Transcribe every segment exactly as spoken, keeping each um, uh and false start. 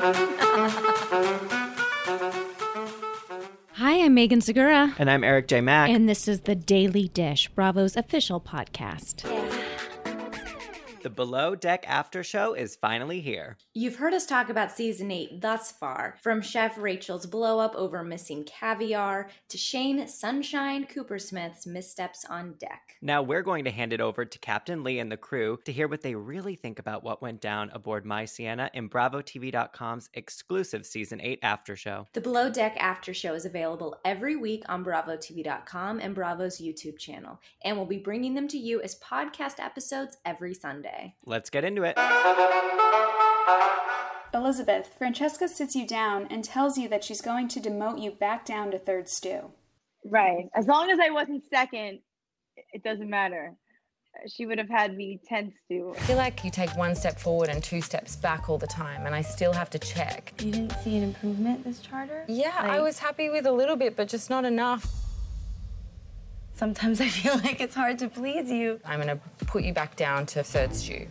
Hi, I'm Megan Segura. And I'm Eric J. Mack. And this is The Daily Dish, Bravo's official podcast. The Below Deck After Show is finally here. You've heard us talk about season eight thus far, from Chef Rachel's blow-up over missing caviar to Shane Sunshine Coopersmith's missteps on deck. Now we're going to hand it over to Captain Lee and the crew to hear what they really think about what went down aboard My Sienna in Bravo T V dot com's exclusive season eight After Show. The Below Deck After Show is available every week on Bravo T V dot com and Bravo's YouTube channel, and we'll be bringing them to you as podcast episodes every Sunday. Let's get into it. Elizabeth, Francesca sits you down and tells you that she's going to demote you back down to third stew. Right. As long as I wasn't second, it doesn't matter. She would have had me tenth stew. I feel like you take one step forward and two steps back all the time, and I still have to check. You didn't see an improvement this charter? Yeah, like, I was happy with a little bit, but just not enough. Sometimes I feel like it's hard to please you. I'm gonna put you back down to third stew.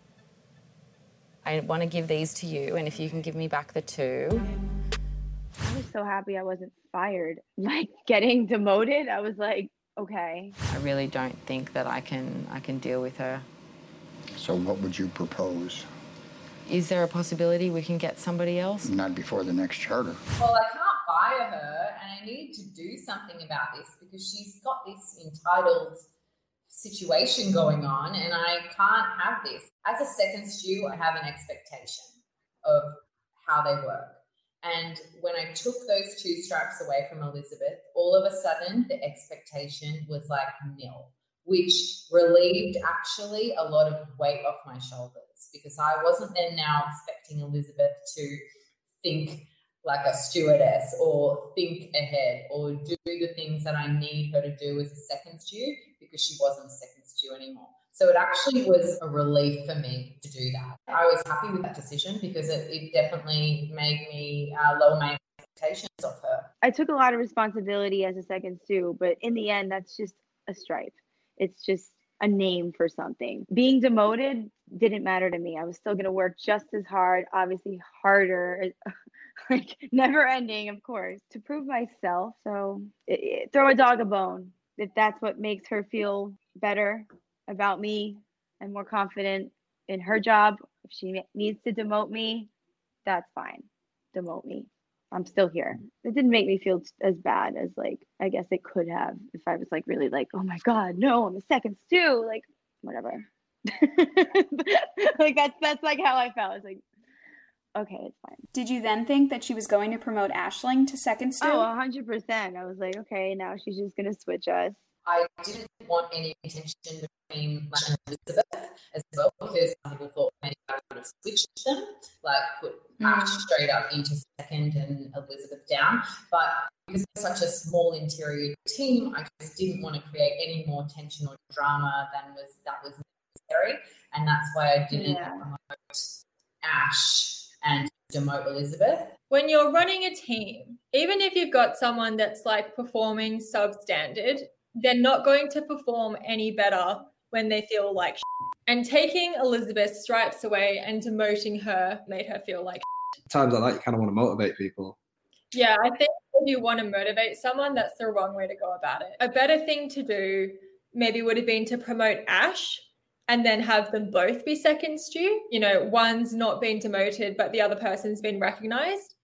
I want to give these to you, and if you can give me back the two. I was so happy I wasn't fired. Like, getting demoted, I was like, okay. I really don't think that I can I can deal with her. So what would you propose? Is there a possibility we can get somebody else? Not before the next charter. Well, I can't fire her, and I need to do something about this because she's got this entitled situation going on, and I can't have this. As a second stew, I have an expectation of how they work. And when I took those two stripes away from Elizabeth, all of a sudden the expectation was like nil, which relieved actually a lot of weight off my shoulders because I wasn't then now expecting Elizabeth to think like a stewardess or think ahead or do the things that I need her to do as a second stew because she wasn't a second stew anymore. So it actually was a relief for me to do that. I was happy with that decision because it, it definitely made me uh, lower my expectations of her. I took a lot of responsibility as a second stew, but in the end, that's just a stripe. It's just a name for something. Being demoted didn't matter to me. I was still going to work just as hard, obviously harder, like never ending, of course, to prove myself. So it, it, throw a dog a bone. If that's what makes her feel better about me and more confident in her job, if she needs to demote me, that's fine. Demote me. I'm still here. It didn't make me feel as bad as, like, I guess it could have if I was like really like, oh my God, no, I'm a second stew. Like, whatever. Like that's that's like how I felt. It's like, okay, it's fine. Did you then think that she was going to promote Aisling to second stew? Oh, one hundred percent. I was like, okay, now she's just going to switch us. I didn't want any tension between Matt and Elizabeth as well because some people thought maybe I would have switched them, like put Ash straight up into second and Elizabeth down. But because it's such a small interior team, I just didn't want to create any more tension or drama than was that was necessary. And that's why I didn't Yeah. promote Ash and demote Elizabeth. When you're running a team, even if you've got someone that's like performing substandard, they're not going to perform any better when they feel like shit. And taking Elizabeth's stripes away and demoting her made her feel like shit. Times like that, you kind of want to motivate people. Yeah, I think if you want to motivate someone, that's the wrong way to go about it. A better thing to do maybe would have been to promote Ash and then have them both be second stew. You know, one's not been demoted, but the other person's been recognized.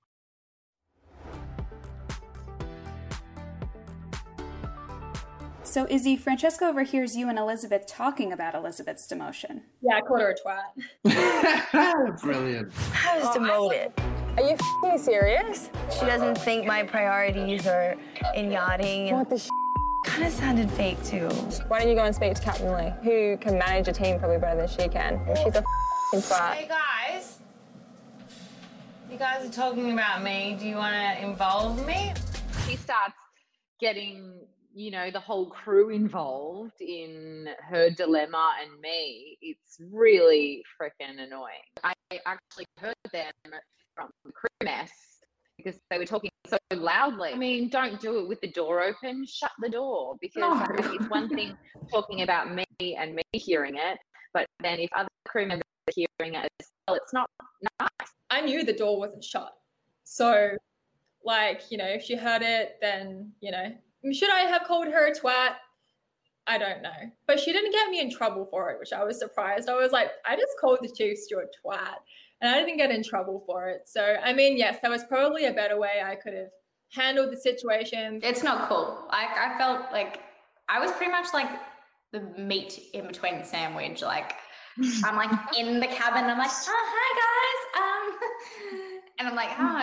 So, Izzy, Francesca overhears you and Elizabeth talking about Elizabeth's demotion. Yeah, I called her a twat. Brilliant. I was demoted. Are you f***ing serious? She doesn't think my priorities are in yachting. What the sh**? Kind of sounded fake, too. Why don't you go and speak to Captain Lee, who can manage a team probably better than she can? And she's a f***ing twat. Hey, guys. You guys are talking about me. Do you want to involve me? She starts getting, you know, the whole crew involved in her dilemma and me. It's really freaking annoying. I actually heard them from the crew mess because they were talking so loudly. I mean, don't do it with the door open. Shut the door because No. it's one thing talking about me and me hearing it, but then if other crew members are hearing it as well, it's not nice. I knew knew the door wasn't shut. So, like, you know, if she heard it, then, you know, should I have called her a twat? I don't know. But she didn't get me in trouble for it, which I was surprised. I was like, I just called the chief steward twat, and I didn't get in trouble for it. So, I mean, yes, there was probably a better way I could have handled the situation. It's not cool. Like, I felt like I was pretty much like the meat in between the sandwich. Like, I'm like in the cabin. I'm like, oh, hi, guys. Um, and I'm like, oh,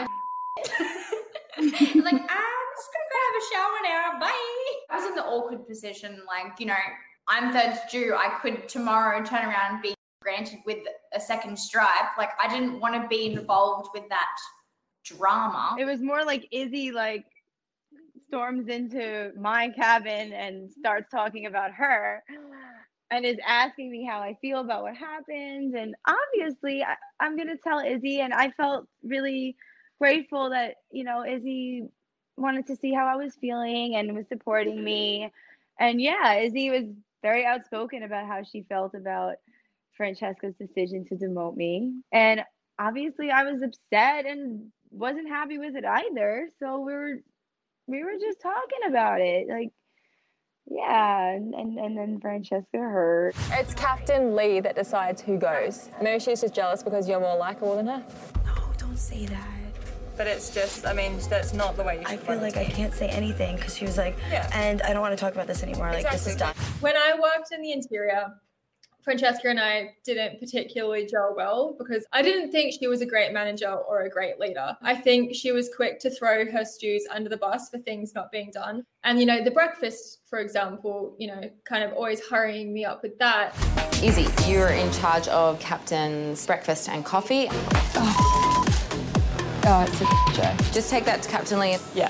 I'm like, I'm just going to go have a shower now. Bye. I was in the awkward position. Like, you know, I'm third stew. I could tomorrow turn around and be granted with a second stripe. Like, I didn't want to be involved with that drama. It was more like Izzy, like, storms into my cabin and starts talking about her and is asking me how I feel about what happened. And obviously I, I'm going to tell Izzy, and I felt really grateful that, you know, Izzy wanted to see how I was feeling and was supporting me. And yeah, Izzy was very outspoken about how she felt about Francesca's decision to demote me. And obviously I was upset and wasn't happy with it either. So we were we were just talking about it. Like, yeah, and, and, and then Francesca heard. It's Captain Lee that decides who goes. Maybe she's just jealous because you're more likable than her. No, don't say that. But it's just, I mean, that's not the way you should I feel like I can't say anything because she was like, yeah. And I don't want to talk about this anymore. Like, Exactly. this is done. When I worked in the interior, Francesca and I didn't particularly gel well because I didn't think she was a great manager or a great leader. I think she was quick to throw her stews under the bus for things not being done. And, you know, the breakfast, for example, you know, kind of always hurrying me up with that. Izzy, you're in charge of Captain's breakfast and coffee. Oh, oh it's a joke. Just take that to Captain Lee. Yeah.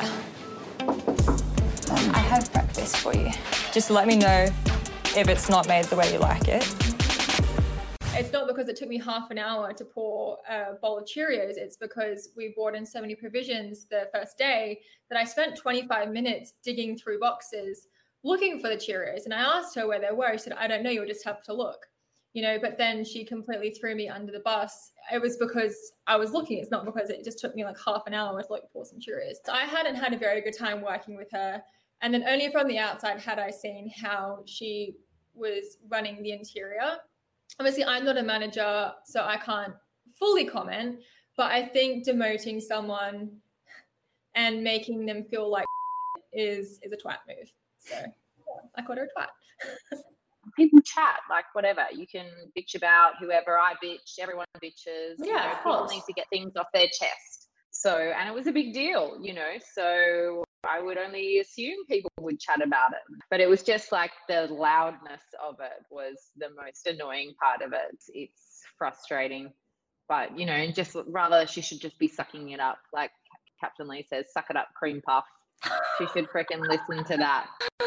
Um, I have breakfast for you. Just let me know if it's not made the way you like it. It's not because it took me half an hour to pour a bowl of Cheerios. It's because we brought in so many provisions the first day that I spent twenty-five minutes digging through boxes looking for the Cheerios. And I asked her where they were. She said, I don't know, you'll just have to look. You know, but then she completely threw me under the bus. It was because I was looking. It's not because it just took me like half an hour to like pour some Cheerios. So I hadn't had a very good time working with her. And then only from the outside had I seen how she was running the interior. Obviously, I'm not a manager, so I can't fully comment, but I think demoting someone and making them feel like is is a twat move. So yeah, I called her a twat. People chat, like whatever. You can bitch about whoever. I bitch, everyone bitches. Yeah, you know, of people course. need to get things off their chest. So, and it was a big deal, you know, so I would only assume people would chat about it. But it was just like the loudness of it was the most annoying part of it. It's frustrating. But, you know, just rather she should just be sucking it up. Like Captain Lee says, suck it up, cream puff. She should freaking listen to that.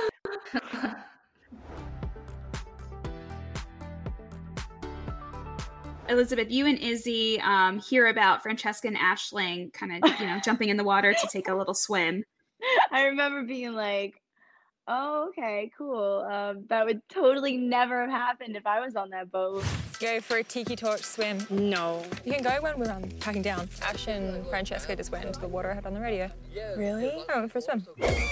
Elizabeth, you and Izzy um, hear about Francesca and Aisling kind of, you know, jumping in the water to take a little swim. I remember being like, oh, okay, cool. Um, that would totally never have happened if I was on that boat. Go for a tiki torch swim. No. You can go when we're um, packing down. Ash and Francesca just went into the water, I had on the radio. Really? I went for a swim.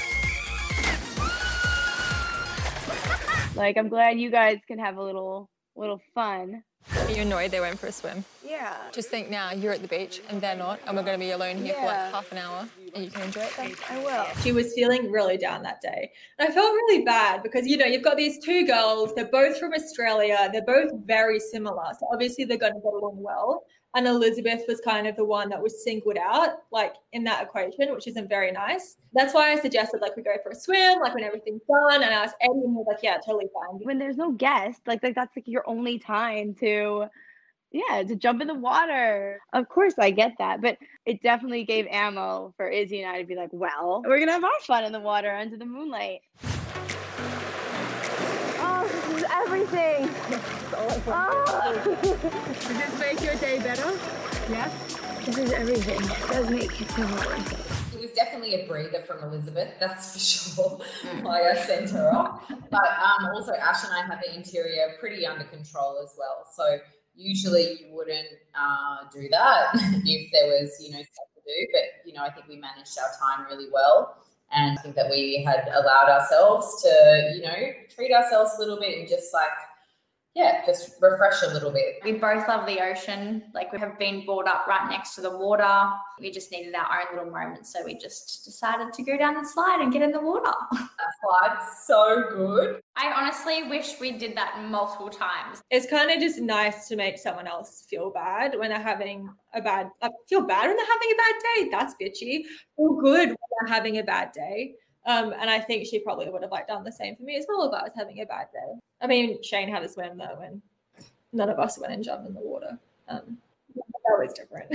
Like, I'm glad you guys can have a little, little fun. Are you annoyed they went for a swim? Yeah. Just think now, you're at the beach and they're not, and we're going to be alone here Yeah. for like half an hour, and you can enjoy it then. I will. She was feeling really down that day. And I felt really bad because, you know, you've got these two girls, they're both from Australia, they're both very similar. So obviously they're going to get along well. And Elizabeth was kind of the one that was singled out, like in that equation, which isn't very nice. That's why I suggested like we go for a swim, like when everything's done. And I asked Eddie, and he was like, yeah, totally fine. When there's no guest, like, like that's like your only time to, yeah, to jump in the water. Of course, I get that, but it definitely gave ammo for Izzy and I to be like, well, we're gonna have our fun in the water under the moonlight. Oh, this is everything. Oh. Does this make your day better? Yes. This is everything. It does make it feel worth it. It was definitely a breather from Elizabeth, that's for sure, why I sent her off. But um, also Ash and I had the interior pretty under control as well. So, Usually you wouldn't uh, do that if there was, you know, stuff to do. But, you know, I think we managed our time really well. And I think that we had allowed ourselves to, you know, treat ourselves a little bit and just like, yeah, just refresh a little bit. We both love the ocean. Like, we have been brought up right next to the water. We just needed our own little moment. So we just decided to go down the slide and get in the water. That slide's so good. I honestly wish we did that multiple times. It's kind of just nice to make someone else feel bad when they're having a bad, uh, feel bad when they're having a bad day. That's bitchy. Feel good when they're having a bad day. Um, and I think she probably would have like done the same for me as well if I was having a bad day. I mean, Shane had a swim though, and none of us went and jumped in the water. Um, that was different.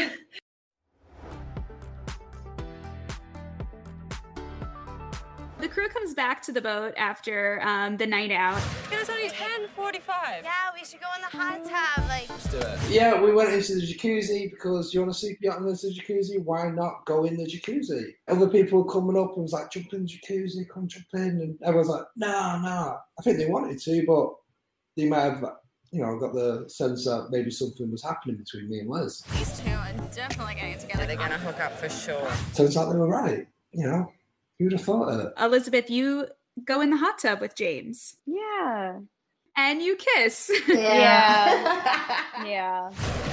The crew comes back to the boat after um, the night out. It was only ten forty-five. Yeah, we should go in the hot tub. Like, Let's do it. Yeah, we went into the jacuzzi because you want to sleep yacht in the jacuzzi. Why not go in the jacuzzi? Other people were coming up and was like, jump in the jacuzzi, come jump in. And everyone's like, no, no. I think they wanted to, but they might have, you know, got the sense that maybe something was happening between me and Liz. these two are definitely getting together. They're going to hook up for sure. Turns out they were right, you know. Who'd have thought it? Elizabeth, you go in the hot tub with James. Yeah. And you kiss. Yeah. Yeah.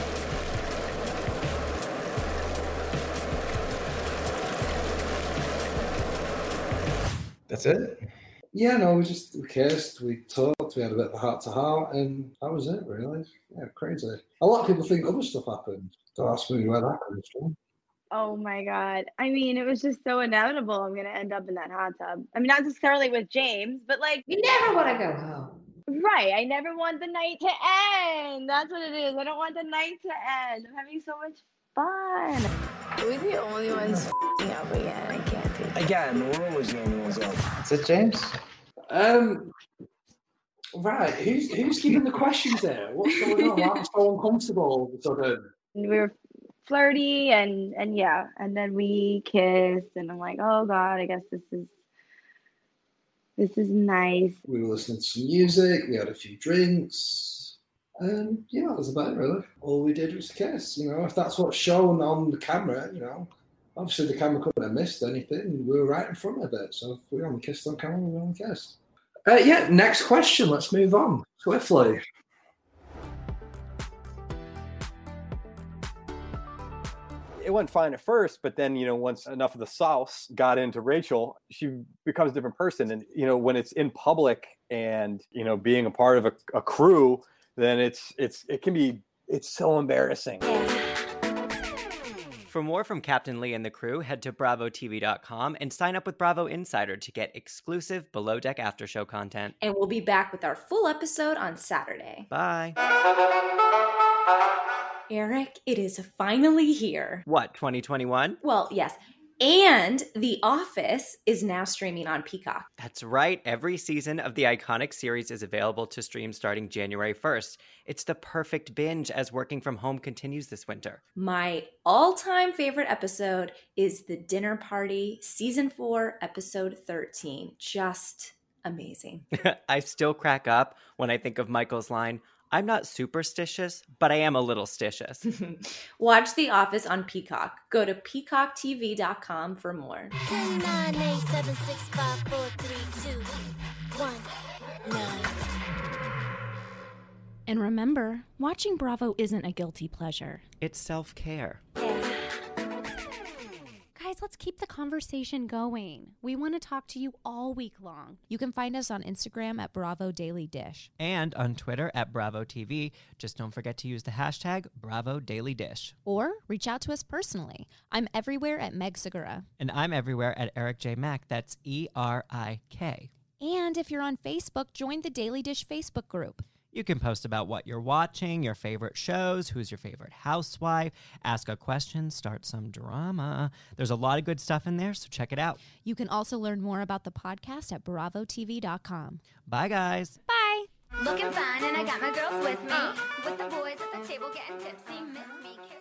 That's it? Yeah, no, we just we kissed, we talked, we had a bit of a heart to heart, and that was it, really. Yeah, crazy. A lot of people think other stuff happened. Don't ask me where that comes from. Oh my God. I mean, it was just so inevitable I'm going to end up in that hot tub. I mean, not necessarily with James, but like. You never want to go home. Right. I never want the night to end. That's what it is. I don't want the night to end. I'm having so much fun. Are we the only ones f***ing up again? I can't take it. Again, we're always the only ones up. Is it James? Um, right. Who's who's giving the questions there? What's going on? I'm so uncomfortable all of a sudden. We were flirty and and yeah, and then we kissed, and I'm like, oh God, I guess this is this is nice. We were listening to some music. We had a few drinks. And yeah, that was about it, really. All we did was kiss. You know, if that's what's shown on the camera, you know, obviously the camera couldn't have missed anything. We were right in front of it. So if we only kissed on camera, we only kissed. Uh, yeah, next question. Let's move on swiftly. It went fine at first, but then, you know, once enough of the sauce got into Rachel, she becomes a different person. And, you know, when it's in public and, you know, being a part of a, a crew, then it's, it's, it can be, it's so embarrassing. For more from Captain Lee and the crew, head to bravo T V dot com and sign up with Bravo Insider to get exclusive Below Deck After Show content. And we'll be back with our full episode on Saturday. Bye. Eric, it is finally here. What, twenty twenty-one? Well, yes. And The Office is now streaming on Peacock. That's right. Every season of the iconic series is available to stream starting January first. It's the perfect binge as working from home continues this winter. My all-time favorite episode is The Dinner Party, Season four, Episode thirteen. Just amazing. I still crack up when I think of Michael's line, I'm not superstitious, but I am a little stitious. Watch The Office on Peacock. Go to peacock T V dot com for more. ten, nine, eight, seven, six, five, four, three, two, one, nine. And remember, watching Bravo isn't a guilty pleasure. It's self-care. Guys, let's keep the conversation going. We want to talk to you all week long. You can find us on Instagram at Bravo Daily Dish. And on Twitter at Bravo T V. Just don't forget to use the hashtag Bravo Daily Dish. Or reach out to us personally. I'm everywhere at Meg Segura. And I'm everywhere at Eric J. Mack. That's E R I K. And if you're on Facebook, join the Daily Dish Facebook group. You can post about what you're watching, your favorite shows, who's your favorite housewife, ask a question, start some drama. There's a lot of good stuff in there, so check it out. You can also learn more about the podcast at bravo T V dot com. Bye, guys. Bye. Looking fine, and I got my girls with me. With the boys at the table getting tipsy. Miss me.